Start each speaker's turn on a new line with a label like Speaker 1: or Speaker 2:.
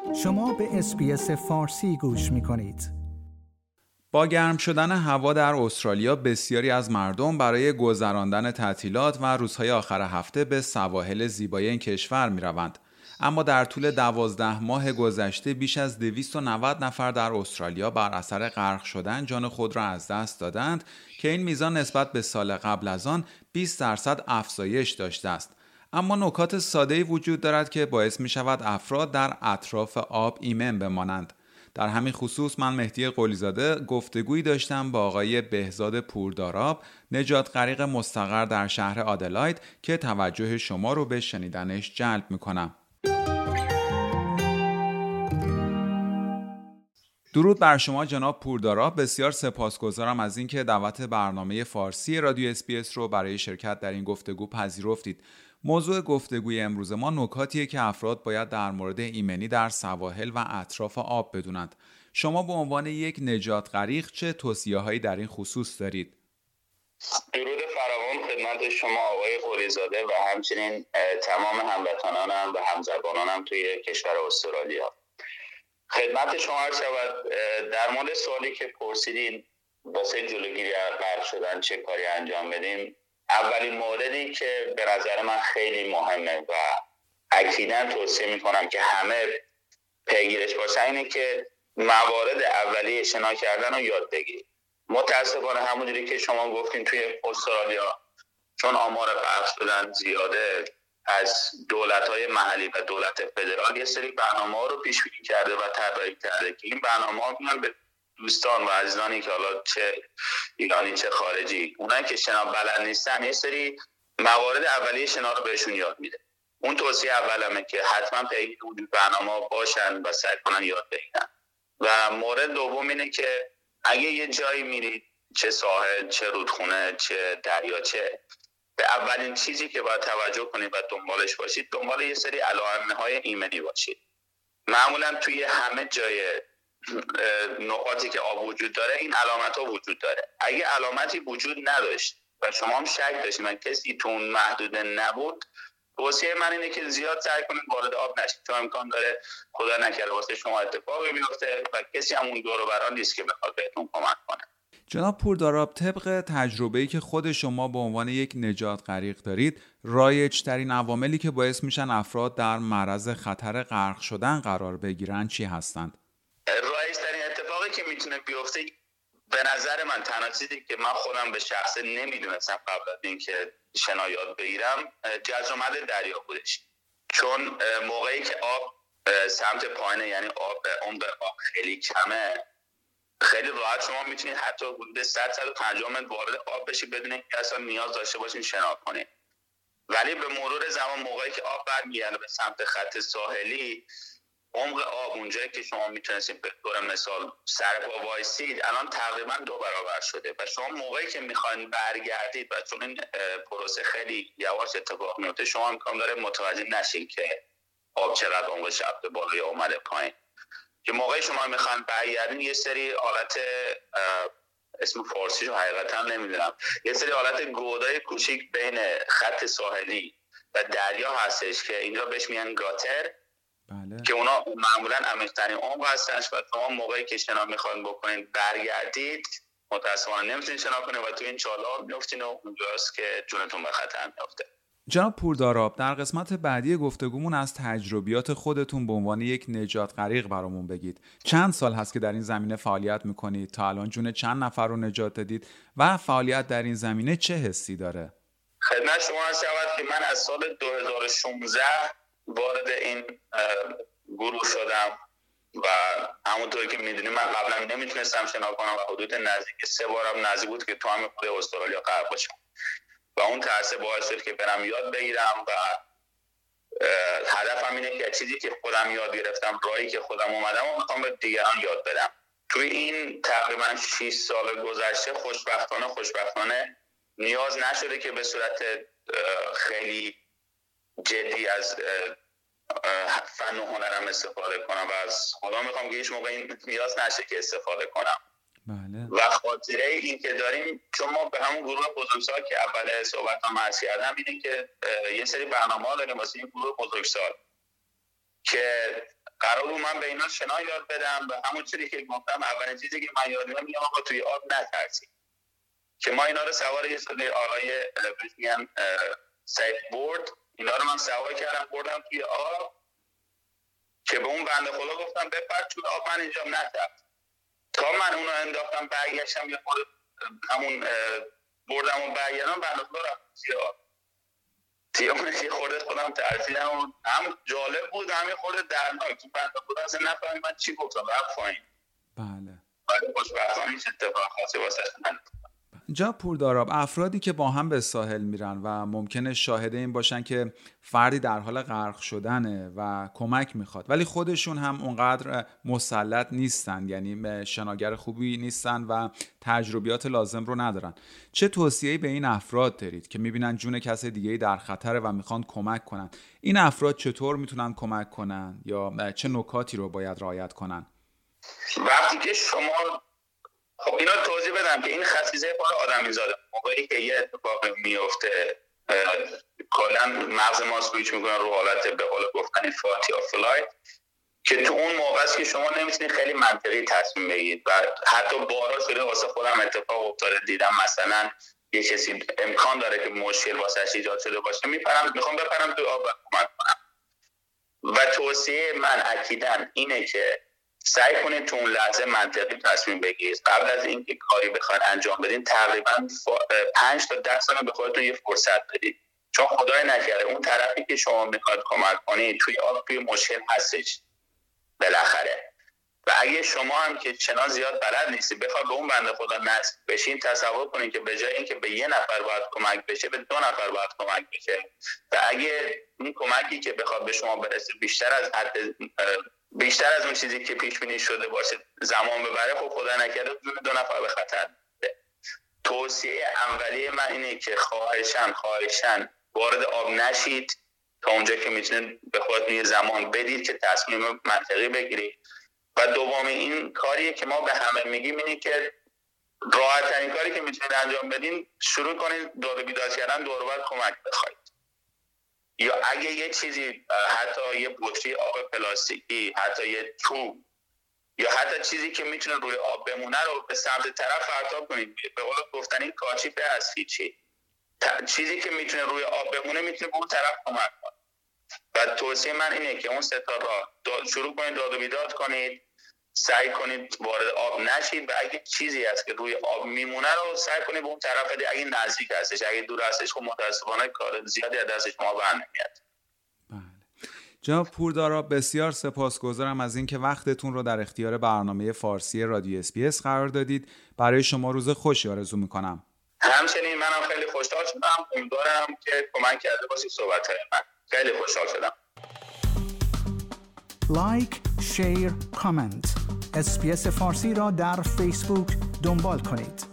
Speaker 1: شما به اس‌بی‌اس فارسی گوش می‌کنید.
Speaker 2: با گرم شدن هوا در استرالیا بسیاری از مردم برای گذراندن تعطیلات و روزهای آخر هفته به سواحل زیبای این کشور می‌روند. اما در طول 12 ماه گذشته بیش از 290 نفر در استرالیا بر اثر غرق شدن جان خود را از دست دادند که این میزان نسبت به سال قبل از آن 20% افزایش داشته است. اما نکات ساده‌ای وجود دارد که باعث می شود افراد در اطراف آب ایمن بمانند. در همین خصوص من مهدی قلی‌زاده گفتگویی داشتم با آقای بهزاد پورداراب، نجات غریق مستقر در شهر آدلاید که توجه شما رو به شنیدنش جلب می‌کنم. درود بر شما جناب پورداراب، بسیار سپاسگزارم از اینکه دعوت برنامه فارسی رادیو اس‌بی‌اس رو برای شرکت در این گفتگو پذیرفتید. موضوع گفتگوی امروز ما نکاتیه که افراد باید در مورد ایمنی در سواحل و اطراف آب بدونند. شما به عنوان یک نجات غریق چه توصیه‌هایی در این خصوص دارید؟
Speaker 3: درود فراوان خدمت شما آقای قلی‌زاده و همچنین تمام هموطنانم و همزبانانم توی کشور استرالیا. خدمت شما عرض شود در مورد سوالی که پرسیدین واسه جلوگیری از غرق شدن چه کاری انجام بدیم، اولین موردی که به نظر من خیلی مهمه و اکیداً توصیه میکنم که همه پیگیرش باشن اینه که موارد اولیه شنا کردن رو یاد بگیرید. متاسفانه همونجوری که شما گفتین توی استرالیا چون آمار غرق شدن زیاده، از دولت‌های محلی و دولت فدرال یه سری برنامه‌ها رو پیش بینی کرده و طراحی کرده که این برنامه‌ها میان به دوستان و عزیزانی که حالا چه ایرانی چه خارجی، اونایی که شنا بلد نیستن، یه سری موارد اولیه شنا رو بهشون یاد میده. اون توصیه اولمه که حتما پیگیر اون برنامه‌ها باشن و سعی کنن یاد بگیرن. و مورد دوم اینه که اگه یه جایی میرید، چه ساحل، چه رودخونه، چه دریاچه، به اولین چیزی که باید توجه کنید و دنبالش باشید، دنبال یه سری علائم‌های ایمنی باشید. معمولا توی همه جای نقاطی که آب وجود داره این علامت‌ها وجود داره. اگه علامتی وجود نداشت و شما هم شک داشتید و کسی تو اون محدوده نبود، توصیه من اینه که زیاد سعی کنید وارد آب نشید، چون امکان داره خدا نکرده واسه شما اتفاقی بیفته و کسی هم اون دور و برا نیست که بخواد بهتون کمک کنه.
Speaker 2: جناب پورداراب، طبق تجربه‌ای که خود شما به عنوان یک نجات غریق دارید، رایج‌ترین عواملی که باعث میشن افراد در معرض خطر غرق شدن قرار بگیرن چی هستند؟
Speaker 3: رایج‌ترین اتفاقی که میتونه بیفته به نظر من، تنها چیزی که من خودم به شخصه نمیدونستم قبل از اینکه شنا یاد بگیرم، جزر و مد دریا بودش. چون موقعی که آب سمت پایینه، یعنی آب عمق آب خیلی کمه، خیلی راحت شما میتونید حتی حدود 100-150 متر وارد آب بشید بدون اینکه اصلا نیاز داشته باشین شنا کنید. ولی به مرور زمان موقعی که آب برمیگرده به سمت خط ساحلی، عمق آب اونجایی که شما میتونستید به طور مثال سر پا وایسید الان تقریبا 2 برابر شده و شما موقعی که میخواین برگردید و چون این پروسه خیلی یواش اتفاق میفته، شما امکان داره متوجه نشین که آب چقدر عمقش رفته بالا یا اومده پایین. که موقعی شما میخواین برگردین یه سری آلت، اسم فارسیشو حقیقتا نمیدونم، یه سری آلت گودای کوچیک بین خط ساحلی و دریا هستش که اینجا بهش میگن گاتر. بله. که اونا معمولا عمیق‌ترین عمق هستش و شما موقعی که شنا میخواین بکنین برگردید متأسفانه نمیتونید شنا کنید و تو این چال‌ها میافتین و اونجاست که جونتون به خطر میافته.
Speaker 2: جناب پورداراب، در قسمت بعدی گفتگومون از تجربیات خودتون به عنوان یک نجات غریق برامون بگید. چند سال هست که در این زمینه فعالیت میکنید؟ تا الان جون چند نفر رو نجات دادید و فعالیت در این زمینه چه حسی داره؟
Speaker 3: خدمت شما عرض شود که من از سال 2016 وارد این گروه شدم و همونطوری که میدونیم من قبلا نمیتونستم شنا کنم و حدود نزدیک 3 بارم نزدیک بود که تو همین خود استرالیا غرق بشم و اون ترس باعث شد که برم یاد بگیرم و هدفم اینه که چیزی که خودم یاد گرفتم، راهی که خودم اومدم و میخوام به دیگران یاد بدم. توی این تقریبا 6 سال گذشته خوشبختانه نیاز نشده که به صورت خیلی جدی از فن و هنرم استفاده کنم و از خدا میخوام که هیچ موقع این نیاز نشه که استفاده کنم.
Speaker 2: بله.
Speaker 3: و خاطره این که داریم، چون ما به همون گروه بزرگسال که اول صحبت هم عرض کردم اینه که یه سری برنامه‌ها داریم واسه این گروه بزرگسال که قرار بود من به اینا شنا یاد بدم و همون چیزی که گفتم اولین چیزی که من یاد میدم میگم آقا توی آب نترسید، که ما اینا رو سوار یه سری آقای میگن سیف بورد، اینا رو من سوار کردم بردم توی آب که به اون بنده خدا گفتم بپر توی آب، من اینجا نترس. تا من اونو انداختم برگشتم یه خورده همون بردم و برگردم بنده خدا رفت توی آب. تیامونش یه خورده خودم ترسیدم و هم جالب بود هم یه خورده دردناک، تو بنده خدا اصلا نفهمید من چی گفتم رفت پایین.
Speaker 2: بله.
Speaker 3: ولی خوشبختانه هیچ اتفاق خاصی واسش نیفتاد.
Speaker 2: جناب پورداراب، افرادی که با هم به ساحل میرن و ممکنه شاهد این باشن که فردی در حال غرق شدنه و کمک میخواد ولی خودشون هم اونقدر مسلط نیستن، یعنی شناگر خوبی نیستن و تجربیات لازم رو ندارن، چه توصیه‌ای به این افراد دارید که میبینن جون کس دیگه‌ای در خطره و میخوان کمک کنن؟ این افراد چطور میتونن کمک کنن یا چه نکاتی رو باید رعایت کنن؟
Speaker 3: وقتی که شما خب اینا توضیح بدم که این خصیصه کار آدمیزاده، موقعی که یه اتفاق میفته کلا مغز ما سویچ میکنه رو حالت به قول گفتن فایت یا فلایت، که تو اون موقع است که شما نمیتونید خیلی منطقی تصمیم بگیرید و حتی بارها شده واسه خودم اتفاق افتاده، دیدم مثلا یه کسی امکان داره که مشکل واسش ایجاد شده باشه، میخوام بپرم تو آب و کمک کنم. و توصیه من اکیداً اینه که سعی کنید تو اون لحظه منطقی تصمیم بگیرید. قبل از اینکه کاری بخواید انجام بدین تقریبا 5 تا 10 ثانیه به خودتون یه فرصت بدید، چون خدای نکرده اون طرفی که شما میخواد کمک کنید توی آب توی مشکل هستش بالاخره. و اگه شما هم که شنا زیاد بلد نیستید بخواد به اون بنده خدا نزدیک بشین، تصور کنید که به جای اینکه به یه نفر باید کمک بشه به 2 نفر باید کمک بشه و اگه این کمکی که بخواد به شما برسه بیشتر از اون چیزی که پیش بینی شده باشه زمان ببره، خب خدا نکرده جون 2 نفر به خطر میفته. توصیه اولیه من اینه که خواهشاً وارد آب نشید تا اونجا که میتونید به خودتون یه زمان بدید که تصمیم منطقی بگیرید. و دومی این کاریه که ما به همه میگیم اینه که راحت ترین کاری که میتونید انجام بدین شروع کنید داد و بیداد کردن، دور و بر کمک بخواید. یا اگه یه چیزی حتی یه بطری آب پلاستیکی، حتی یه توپ یا حتی چیزی که میتونه روی آب بمونه رو به سمت طرف پرتاب کنید. به قول گفتن این کاشیفه از هیچی، چیزی که میتونه روی آب بمونه میتونه به اون طرف کمک کنه. و توصیه من اینه که اون 3 تا راه شروع کنید داد و بیداد کنید، سعی کنید وارد آب نشید و اگه چیزی هست که روی آب میمونه رو سعی کنید به اون طرف بدید. اگه نزدیک هستش، اگه دور هستش خب متاسفانه کار زیادی از دست شما برنمیاد.
Speaker 2: بله. جناب پورداراب، بسیار سپاسگزارم از اینکه وقتتون رو در اختیار برنامه فارسی رادیو SBS قرار دادید. برای شما روز خوشی آرزو میکنم.
Speaker 3: همچنین منم خیلی خوشحال شدم. امیدوارم که کمک کرده باشید صحبت‌های من. خیلی خوشحال شدم.
Speaker 1: لایک، شیر، کامنت. SBS فارسی را در فیسبوک دنبال کنید.